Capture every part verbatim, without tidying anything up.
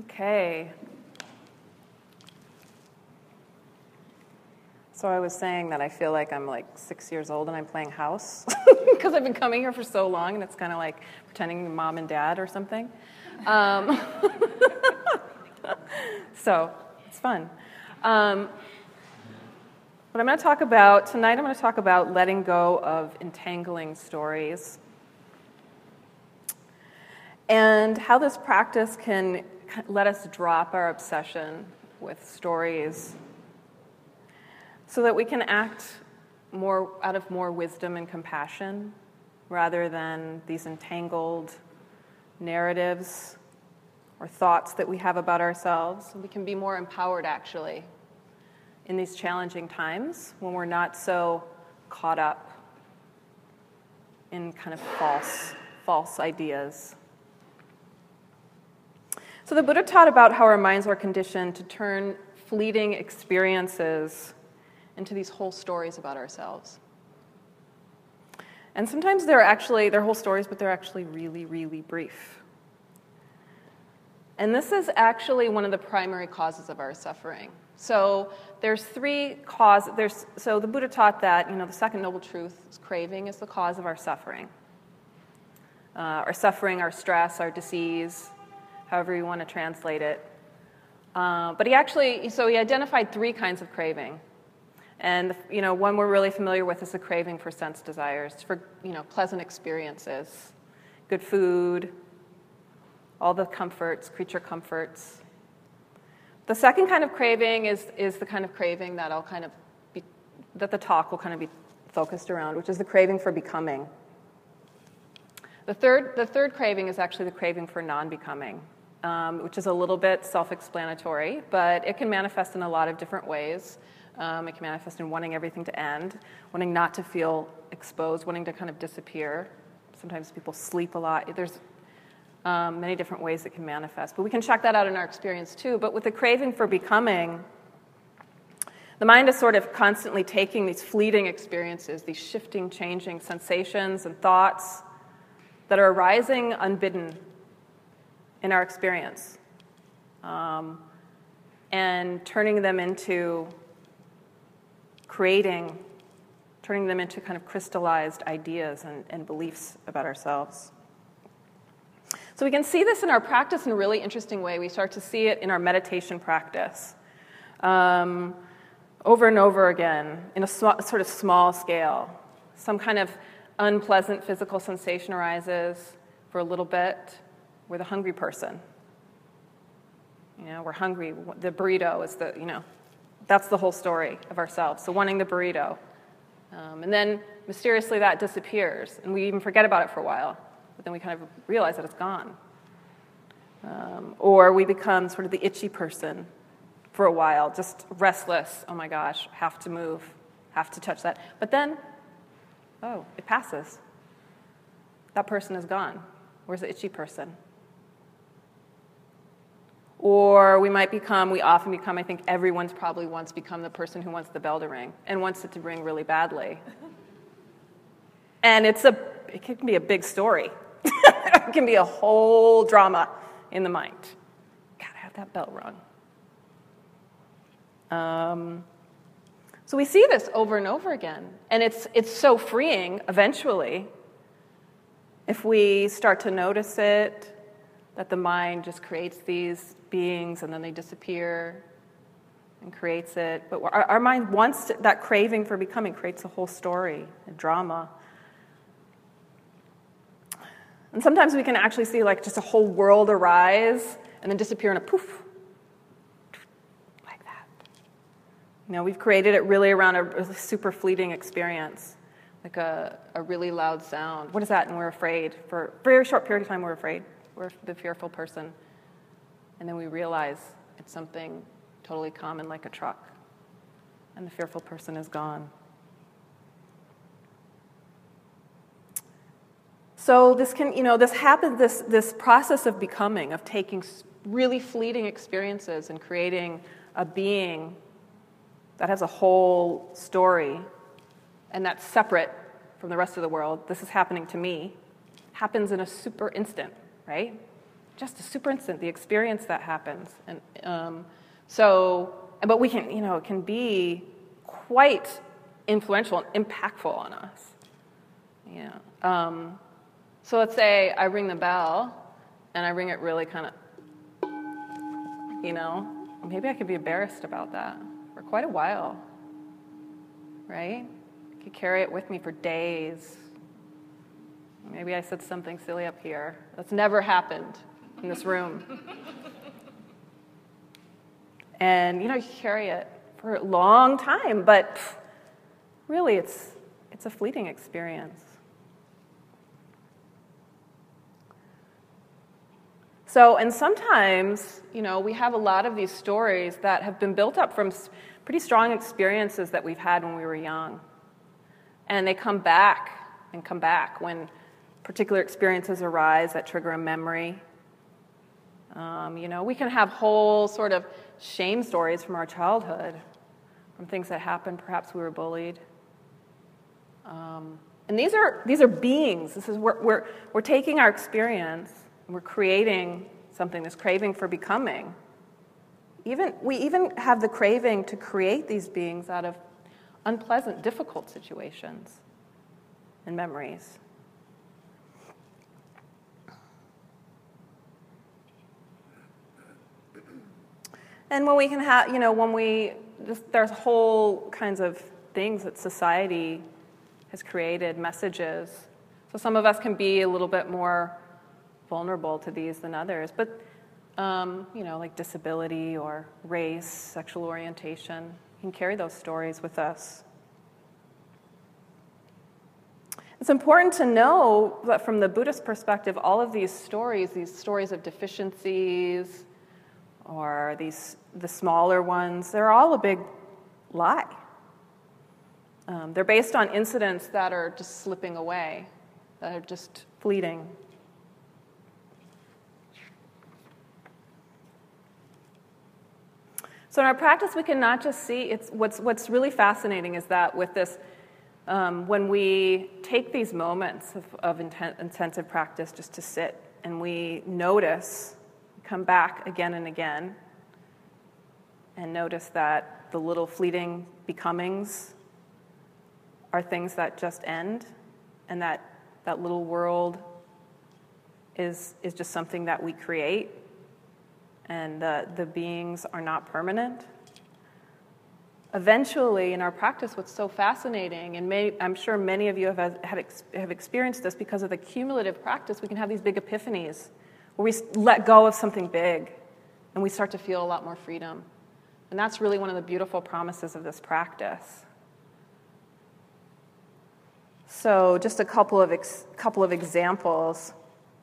Okay. So I was saying that I feel like I'm like six years old and I'm playing house because I've been coming here for so long, and it's kind of like pretending mom and dad or something. Um, so it's fun. Um, what I'm going to talk about tonight, I'm going to talk about letting go of entangling stories and how this practice can let us drop our obsession with stories so that we can act more out of more wisdom and compassion rather than these entangled narratives or thoughts that we have about ourselves. We can be more empowered, actually, in these challenging times when we're not so caught up in kind of false, false ideas. So the Buddha taught about how our minds are conditioned to turn fleeting experiences into these whole stories about ourselves. And sometimes they're actually, they're whole stories, but they're actually really, really brief. And this is actually one of the primary causes of our suffering. So there's three causes. There's, so the Buddha taught that, you know, the second noble truth is craving is the cause of our suffering. Uh, our suffering, our stress, our disease, however you want to translate it. Uh, but he actually, so he identified three kinds of craving. And, you know, one we're really familiar with is the craving for sense desires, for, you know, pleasant experiences, good food, all the comforts, creature comforts. The second kind of craving is, is the kind of craving that I'll kind of be, that the talk will kind of be focused around, which is the craving for becoming. The third, the third craving is actually the craving for non-becoming, um, which is a little bit self-explanatory, but it can manifest in a lot of different ways. Um, it can manifest in wanting everything to end, wanting not to feel exposed, wanting to kind of disappear. Sometimes people sleep a lot. There's um, many different ways it can manifest. But we can check that out in our experience too. But with the craving for becoming, the mind is sort of constantly taking these fleeting experiences, these shifting, changing sensations and thoughts that are arising unbidden in our experience, um, and turning them into creating, turning them into kind of crystallized ideas and, and beliefs about ourselves. So we can see this in our practice in a really interesting way. We start to see it in our meditation practice um, over and over again in a sm- sort of small scale. Some kind of unpleasant physical sensation arises for a little bit. We're the hungry person. You know, we're hungry. The burrito is the, you know, that's the whole story of ourselves. So wanting the burrito. Um, and then mysteriously that disappears, and we even forget about it for a while. But then we kind of realize that it's gone. Um, or we become sort of the itchy person for a while, just restless. Oh my gosh, have to move, have to touch that. But then, oh, it passes. That person is gone. Where's the itchy person? Or we might become, we often become, I think everyone's probably once become the person who wants the bell to ring and wants it to ring really badly. And it's a, it can be a big story. It can be a whole drama in the mind. Gotta have that bell rung. Um, so we see this over and over again. And it's it's so freeing eventually if we start to notice it, that the mind just creates these beings and then they disappear and creates it. But our, our mind wants to, that craving for becoming creates a whole story, a drama. And sometimes we can actually see like just a whole world arise and then disappear in a poof, like that. You know, we've created it really around a, a super fleeting experience, like a, a really loud sound. What is that? And we're afraid. For a very short period of time, we're afraid. We're the fearful person. And then we realize it's something totally common like a truck. And the fearful person is gone. So this can, you know, this happens, this, this process of becoming, of taking really fleeting experiences and creating a being that has a whole story and that's separate from the rest of the world. This is happening to me. Happens in a super instant, right? just a super instant, the experience that happens. And um, so, but we can, you know, it can be quite influential and impactful on us. Yeah. Um, so let's say I ring the bell, and I ring it really kind of, you know, maybe I could be embarrassed about that for quite a while, right? I could carry it with me for days. Maybe I said something silly up here. That's never happened in this room. And, you know, you carry it for a long time, but pff, really it's it's a fleeting experience. So, and sometimes, you know, we have a lot of these stories that have been built up from pretty strong experiences that we've had when we were young. And they come back and come back when particular experiences arise that trigger a memory. Um, you know, we can have whole sort of shame stories from our childhood, from things that happened. Perhaps we were bullied. Um, and these are these are beings. This is we're we're, we're taking our experience and we're creating something. This craving for becoming. Even we even have the craving to create these beings out of unpleasant, difficult situations and memories. And when we can have, you know, when we, just, there's whole kinds of things that society has created, messages. So some of us can be a little bit more vulnerable to these than others. But, um, you know, like disability or race, sexual orientation, we can carry those stories with us. It's important to know that from the Buddhist perspective, all of these stories, these stories of deficiencies, or these the smaller ones, they're all a big lie. Um, they're based on incidents that are just slipping away, that are just fleeting. So in our practice, we can not just see, it's what's what's really fascinating is that with this, um, when we take these moments of, of inten- intensive practice just to sit and we notice, come back again and again, and notice that the little fleeting becomings are things that just end, and that that little world is is just something that we create, and the, the beings are not permanent. Eventually, in our practice, what's so fascinating, and may, I'm sure many of you have, had, have experienced this because of the cumulative practice, we can have these big epiphanies where we let go of something big and we start to feel a lot more freedom. And that's really one of the beautiful promises of this practice. So just a couple of ex- couple of examples.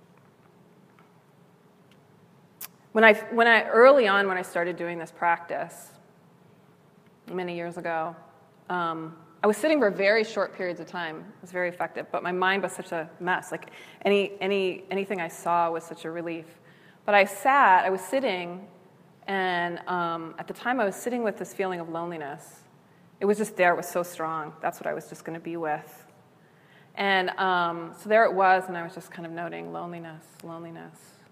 When I when I early on when I started doing this practice many years ago, um, I was sitting for very short periods of time. It was very effective, but my mind was such a mess. Like any any anything I saw was such a relief. But I sat, I was sitting, and um, at the time I was sitting with this feeling of loneliness. It was just there. It was so strong. That's what I was just going to be with. And um, so there it was, and I was just kind of noting loneliness, loneliness.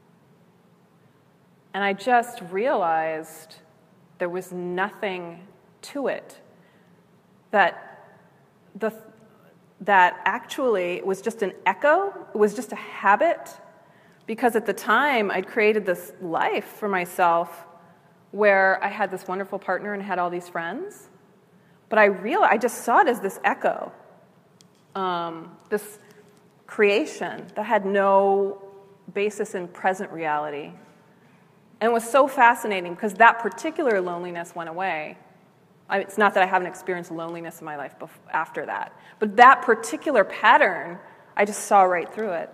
And I just realized there was nothing to it. That the that actually it was just an echo. It was just a habit, because at the time I'd created this life for myself where I had this wonderful partner and had all these friends. But I realized I just saw it as this echo. Um, this creation that had no basis in present reality. And it was so fascinating because that particular loneliness went away. I, it's not that I haven't experienced loneliness in my life before, after that, but that particular pattern, I just saw right through it.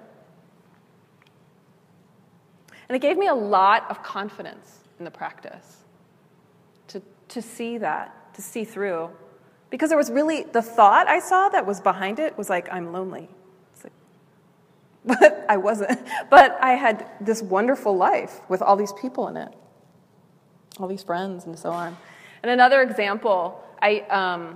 And it gave me a lot of confidence in the practice to, to see that, to see through. Because there was really, the thought I saw that was behind it was like, I'm lonely. It's like, but I wasn't. But I had this wonderful life with all these people in it, all these friends and so on. And another example, I um,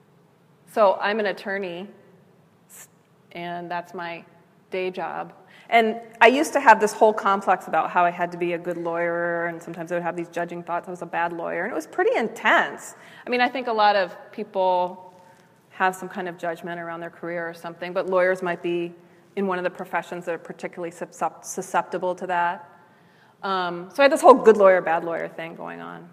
so I'm an attorney, and that's my day job. And I used to have this whole complex about how I had to be a good lawyer, and sometimes I would have these judging thoughts I was a bad lawyer, and it was pretty intense. I mean, I think a lot of people have some kind of judgment around their career or something, but lawyers might be in one of the professions that are particularly susceptible to that. Um, so I had this whole good lawyer, bad lawyer thing going on.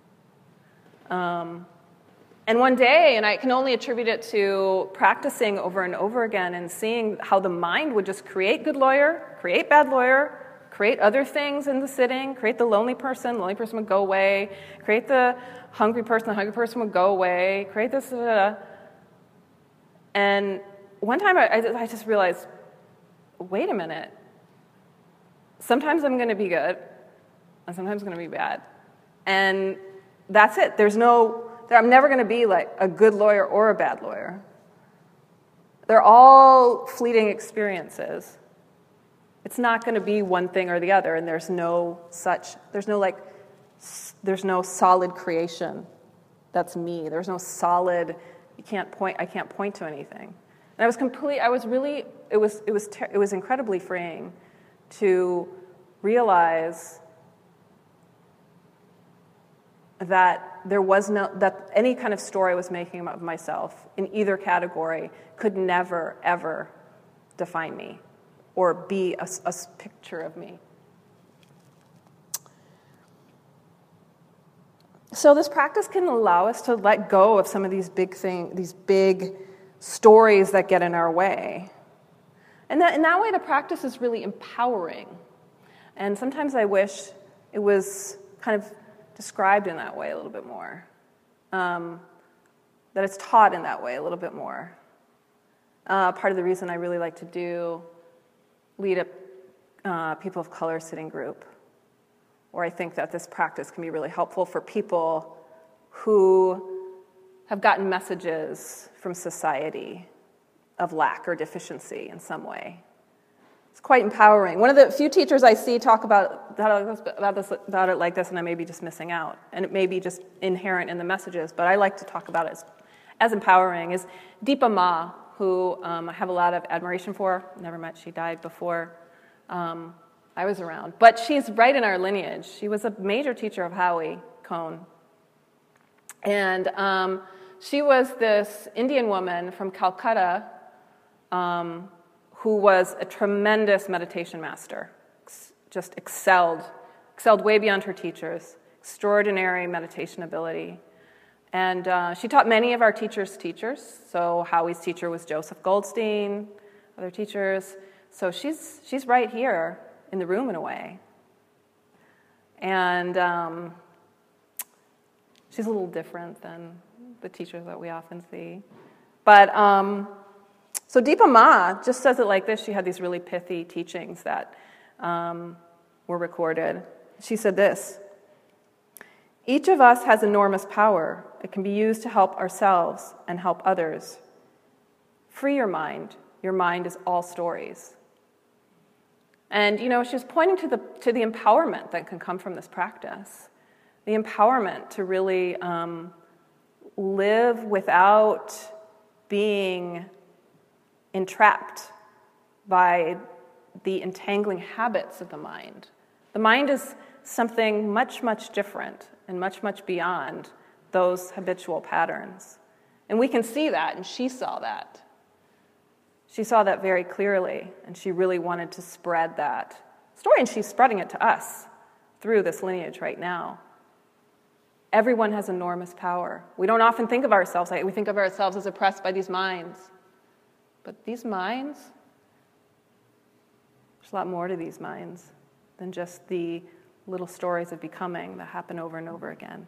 Um, and one day, and I can only attribute it to practicing over and over again and seeing how the mind would just create good lawyer, create bad lawyer, create other things in the sitting, create the lonely person, the lonely person would go away, create the hungry person, the hungry person would go away, create this, uh, and one time I, I just realized, wait a minute, sometimes I'm going to be good, and sometimes I'm going to be bad. And that's it. There's no, I'm never going to be like a good lawyer or a bad lawyer. They're all fleeting experiences. It's not going to be one thing or the other, and there's no such, there's no like, there's no solid creation. That's me. There's no solid, you can't point, I can't point to anything. And I was complete, I was really, it was, it was, ter- it was incredibly freeing to realize that there was no, that any kind of story I was making of myself in either category could never, ever define me or be a, a picture of me. So this practice can allow us to let go of some of these big things, these big stories that get in our way. And that, in that way, the practice is really empowering. And sometimes I wish it was kind of described in that way a little bit more, um, that it's taught in that way a little bit more. Uh, part of the reason I really like to do lead a uh, people of color sitting group, where I think that this practice can be really helpful for people who have gotten messages from society of lack or deficiency in some way. It's quite empowering. One of the few teachers I see talk about, about, this, about it like this, and I may be just missing out, and it may be just inherent in the messages, but I like to talk about it as, as empowering, is Deepa Ma, who um, I have a lot of admiration for. Never met, she died before um, I was around. But she's right in our lineage. She was a major teacher of Howie Cone. And um, she was this Indian woman from Calcutta um, who was a tremendous meditation master, just excelled, excelled way beyond her teachers, extraordinary meditation ability. And uh, she taught many of our teachers' teachers. So Howie's teacher was Joseph Goldstein, other teachers. So she's she's right here in the room in a way. And um, she's a little different than the teachers that we often see. But um, so Deepa Ma just says it like this. She had these really pithy teachings that um, were recorded. She said this: each of us has enormous power. It can be used to help ourselves and help others. Free your mind. Your mind is all stories. And, you know, she was pointing to the to the empowerment that can come from this practice. The empowerment to really um, live without being entrapped by the entangling habits of the mind. The mind is something much, much different and much, much beyond those habitual patterns. And we can see that, and she saw that. She saw that very clearly, and she really wanted to spread that story, and she's spreading it to us through this lineage right now. Everyone has enormous power. We don't often think of ourselves, like we think of ourselves as oppressed by these minds. But these minds, there's a lot more to these minds than just the little stories of becoming that happen over and over again.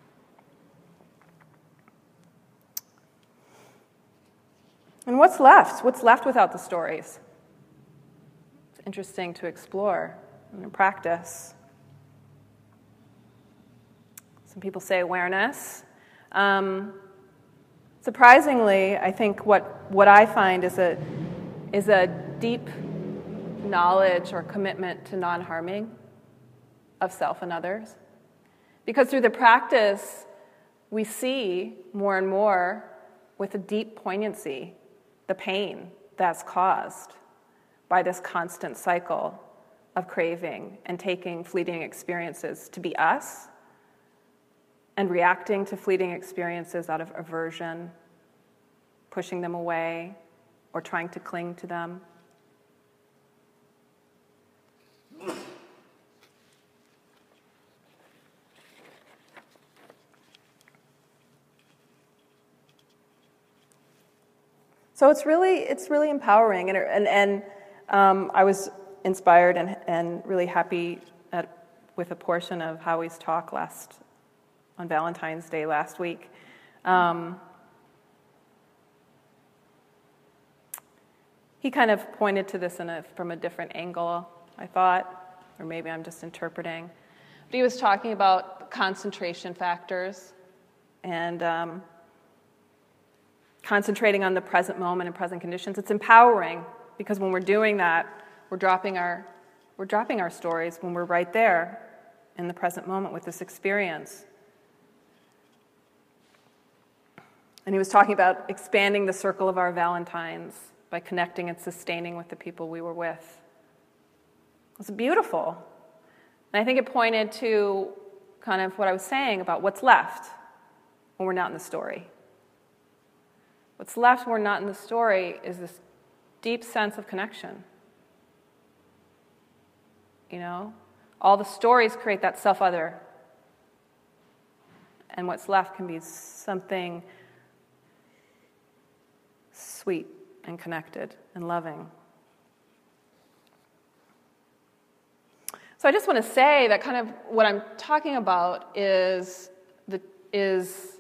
And what's left? What's left without the stories? It's interesting to explore and practice. Some people say awareness. Um, surprisingly, I think what, what I find is a, is a deep knowledge or commitment to non-harming of self and others. Because through the practice, we see more and more with a deep poignancy the pain that's caused by this constant cycle of craving and taking fleeting experiences to be us and reacting to fleeting experiences out of aversion, pushing them away, or trying to cling to them. So it's really it's really empowering, and and, and um, I was inspired and and really happy at, with a portion of Howie's talk last on Valentine's Day last week. Um, he kind of pointed to this in a, from a different angle, I thought, or maybe I'm just interpreting. But he was talking about concentration factors and um, concentrating on the present moment and present conditions. It's empowering because when we're doing that, we're dropping our we're dropping our stories when we're right there in the present moment with this experience. And he was talking about expanding the circle of our Valentines by connecting and sustaining with the people we were with. It was beautiful. And I think it pointed to kind of what I was saying about what's left when we're not in the story. What's left when we're not in the story is this deep sense of connection. You know, all the stories create that self-other. And what's left can be something sweet and connected and loving. So I just want to say that kind of what I'm talking about is the is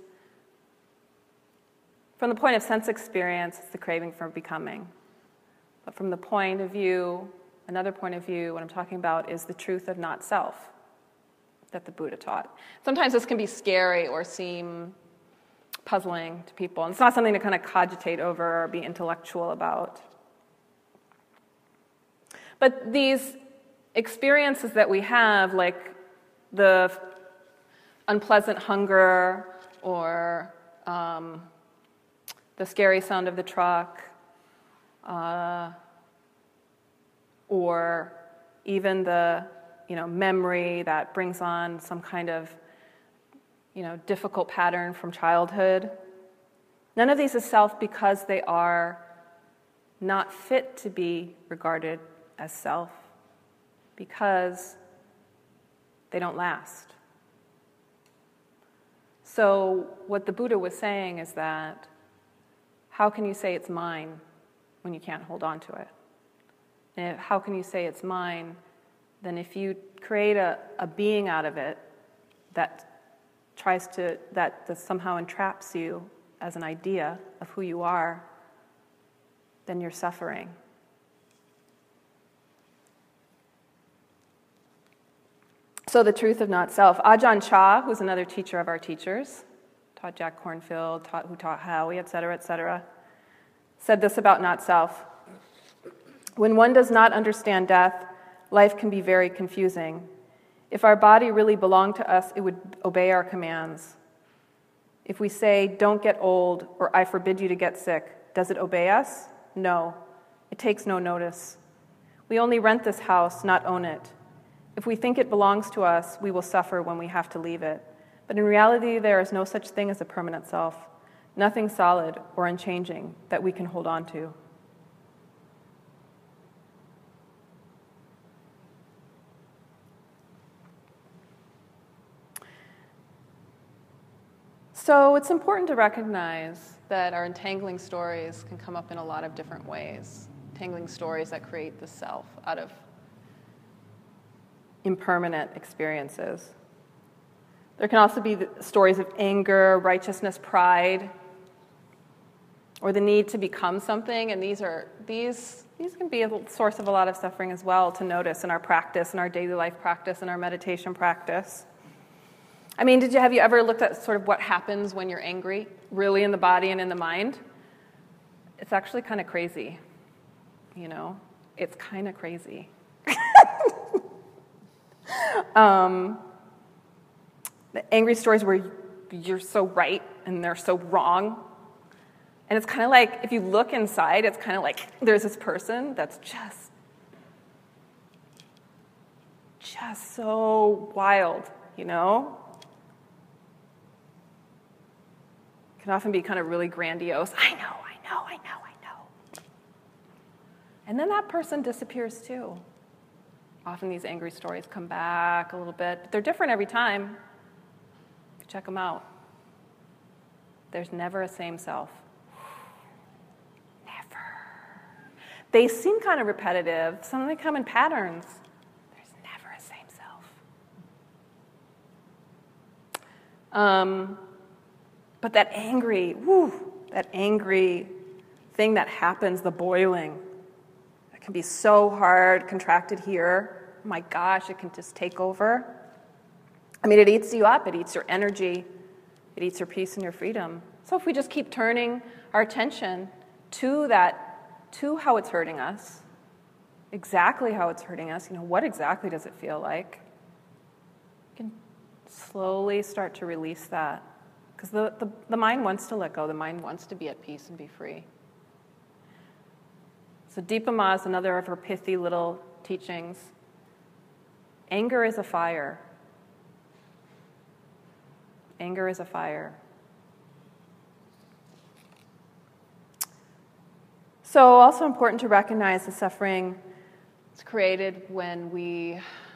from the point of sense experience, it's the craving for becoming. But from the point of view, another point of view, what I'm talking about is the truth of not self that the Buddha taught. Sometimes this can be scary or seem puzzling to people. And it's not something to kind of cogitate over or be intellectual about. But these experiences that we have, like the unpleasant hunger or um, the scary sound of the truck, uh, or even the, you know, memory that brings on some kind of, you know, difficult pattern from childhood. None of these is self because they are not fit to be regarded as self, because they don't last. So what the Buddha was saying is that how can you say it's mine when you can't hold on to it? And how can you say it's mine then if you create a, a being out of it that tries to, that, that somehow entraps you as an idea of who you are, then you're suffering. So the truth of not self. Ajahn Chah, who's another teacher of our teachers, taught Jack Kornfield, taught, who taught Howie, et cetera, et cetera, said this about not self. When one does not understand death, life can be very confusing. If our body really belonged to us, it would obey our commands. If we say, don't get old, or I forbid you to get sick, does it obey us? No. It takes no notice. We only rent this house, not own it. If we think it belongs to us, we will suffer when we have to leave it. But in reality, there is no such thing as a permanent self, nothing solid or unchanging that we can hold on to. So it's important to recognize that our entangling stories can come up in a lot of different ways. Entangling stories that create the self out of impermanent experiences. There can also be the stories of anger, righteousness, pride, or the need to become something, and these are these these can be a source of a lot of suffering as well to notice in our practice, in our daily life practice, in our meditation practice. I mean, did you have you ever looked at sort of what happens when you're angry, really in the body and in the mind? It's actually kind of crazy, you know? It's kind of crazy. um, the angry stories where you're so right and they're so wrong. And it's kind of like, if you look inside, it's kind of like there's this person that's just just so wild, you know? It can often be kind of really grandiose. I know, I know, I know, I know. And then that person disappears too. Often these angry stories come back a little bit, but they're different every time. Check them out. There's never a same self. Never. They seem kind of repetitive. Some of them come in patterns. There's never a same self. Um, but that angry, woo, that angry thing that happens, the boiling, it can be so hard, contracted here. My gosh, it can just take over. I mean, it eats you up. It eats your energy. It eats your peace and your freedom. So if we just keep turning our attention to that, to how it's hurting us, exactly how it's hurting us, you know, what exactly does it feel like? You can slowly start to release that. Because the, the, the mind wants to let go. The mind wants to be at peace and be free. So Dipa Ma is another of her pithy little teachings. Anger is a fire. Anger is a fire. So also important to recognize the suffering is created when we,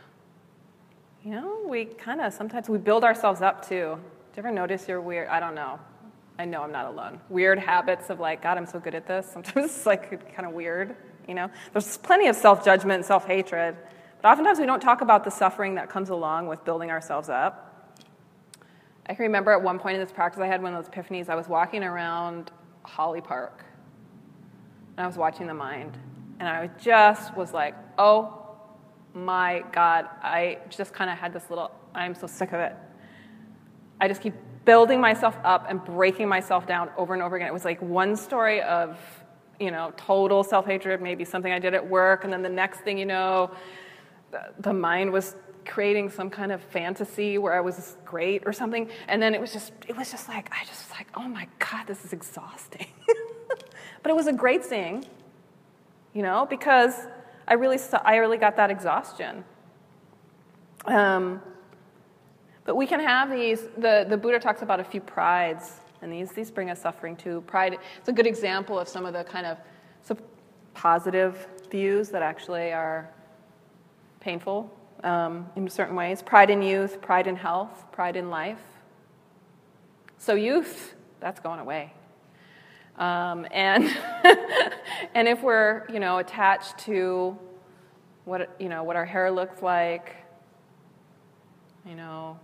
you know, we kind of, sometimes we build ourselves up too. Do you ever notice your weird, I don't know, I know I'm not alone, weird habits of like, God, I'm so good at this. Sometimes it's like kind of weird, you know. There's plenty of self-judgment and self-hatred, but oftentimes we don't talk about the suffering that comes along with building ourselves up. I can remember at one point in this practice, I had one of those epiphanies. I was walking around Holly Park, and I was watching the mind, and I just was like, oh my God, I just kind of had this little, I'm so sick of it. I just keep building myself up and breaking myself down over and over again. It was like one story of, you know, total self-hatred, maybe something I did at work, and then the next thing you know, the, the mind was creating some kind of fantasy where I was great or something, and then it was just, it was just like, I just was like, oh my God, this is exhausting. But it was a great thing, you know, because I really, I really got that exhaustion. Um, but we can have these, the, the Buddha talks about a few prides, and these, these bring us suffering too. Pride, it's a good example of some of the kind of some positive views that actually are painful. Um, in certain ways. Pride in youth, pride in health, pride in life. So youth, that's going away. Um, and and if we're, you know, attached to what, you know, what our hair looks like, you know,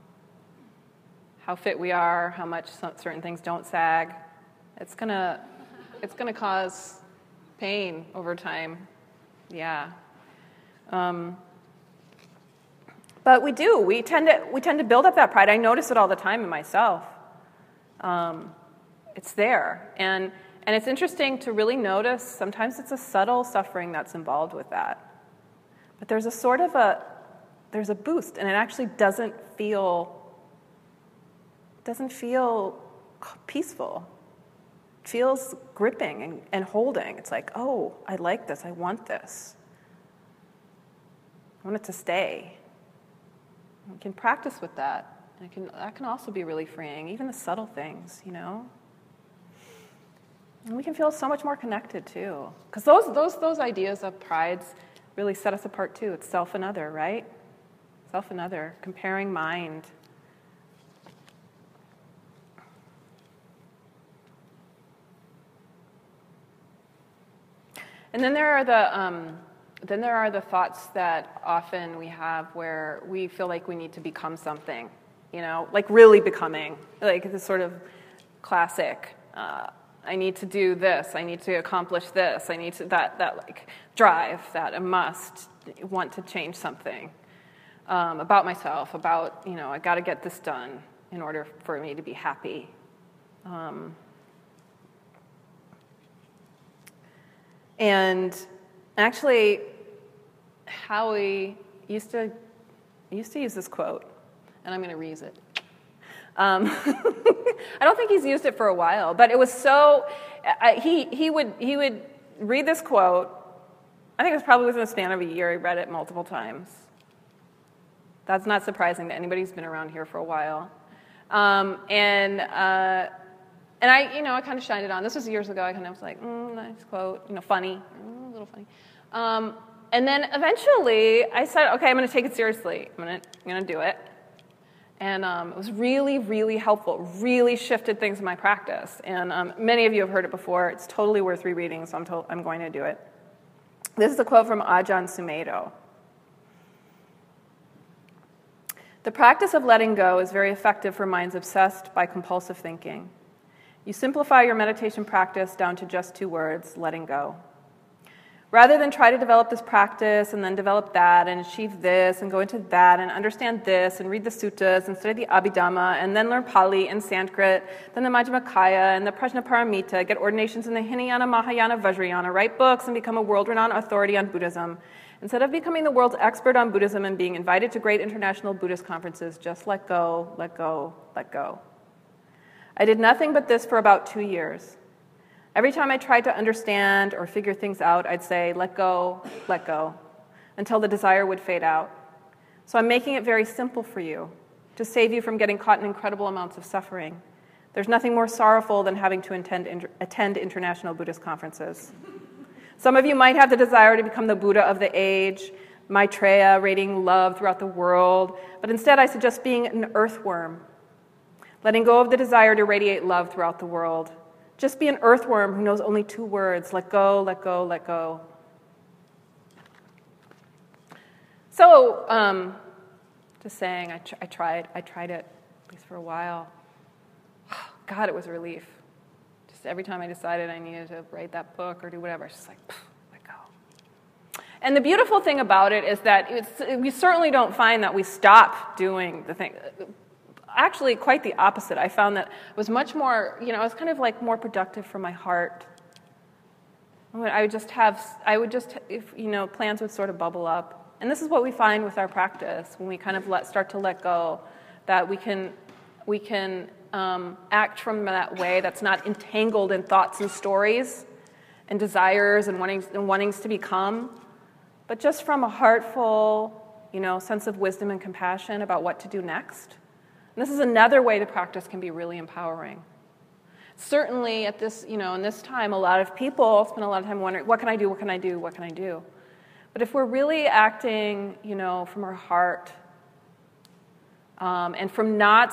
how fit we are, how much some, certain things don't sag, it's gonna it's gonna cause pain over time. Yeah. Um, But we do. We tend to we tend to build up that pride. I notice it all the time in myself. Um, it's there, and and it's interesting to really notice. Sometimes it's a subtle suffering that's involved with that. But there's a sort of a there's a boost, and it actually doesn't feel doesn't feel peaceful. It feels gripping and, and holding. It's like, oh, I like this. I want this. I want it to stay. We can practice with that. And it can, that can also be really freeing, even the subtle things, you know? And we can feel so much more connected, too. Because those, those, those ideas of prides really set us apart, too. It's self and other, right? Self and other, comparing mind. And then there are the... Um, Then there are the thoughts that often we have where we feel like we need to become something, you know, like really becoming, like this sort of classic, uh, I need to do this, I need to accomplish this, I need to, that, that like drive, that a must, want to change something um, about myself, about, you know, I got to get this done in order for me to be happy. Um, and actually, Howie used to used to use this quote, and I'm going to reuse it. Um, I don't think he's used it for a while, but it was so. I, he he would he would read this quote. I think it was probably within the span of a year. He read it multiple times, That's not surprising to anybody who's been around here for a while. Um, and uh, and I, you know, I kind of shined it on. This was years ago. I kind of was like, mm, nice quote, you know, funny, mm, a little funny. Um, and then eventually I said, okay, I'm going to take it seriously. I'm going to, I'm going to do it. And um, it was really, really helpful. Really shifted things in my practice. And um, many of you have heard it before. It's totally worth rereading, so I'm, to- I'm going to do it. This is a quote from Ajahn Sumedho. The practice of letting go is very effective for minds obsessed by compulsive thinking. You simplify your meditation practice down to just two words, letting go. Rather than try to develop this practice and then develop that and achieve this and go into that and understand this and read the suttas and study the Abhidhamma and then learn Pali and Sanskrit, then the Majjhima Nikaya and the Prajnaparamita, get ordinations in the Hinayana, Mahayana, Vajrayana, write books and become a world-renowned authority on Buddhism. Instead of becoming the world's expert on Buddhism and being invited to great international Buddhist conferences, just let go, let go, let go. I did nothing but this for about two years. Every time I tried to understand or figure things out, I'd say, let go, let go, until the desire would fade out. So I'm making it very simple for you, to save you from getting caught in incredible amounts of suffering. There's nothing more sorrowful than having to attend, inter- attend international Buddhist conferences. Some of you might have the desire to become the Buddha of the age, Maitreya, radiating love throughout the world, but instead I suggest being an earthworm, letting go of the desire to radiate love throughout the world. Just be an earthworm who knows only two words, let go, let go, let go. So, um, just saying, I, tr- I tried, I tried it, at least for a while. God, it was a relief. Just every time I decided I needed to write that book or do whatever, it's just like, let go. And the beautiful thing about it is that it's, we certainly don't find that we stop doing the thing. Actually, quite the opposite. I found that it was much more, you know, I was kind of like more productive for my heart. I would just have, I would just, if, you know, plans would sort of bubble up. And this is what we find with our practice when we kind of let, start to let go, that we can, we can um, act from that way that's not entangled in thoughts and stories and desires and wanting and wantings to become, but just from a heartful, you know, sense of wisdom and compassion about what to do next. And this is another way the practice can be really empowering. Certainly at this, you know, in this time, a lot of people spend a lot of time wondering, what can I do, what can I do, what can I do? But if we're really acting, you know, from our heart um, and from not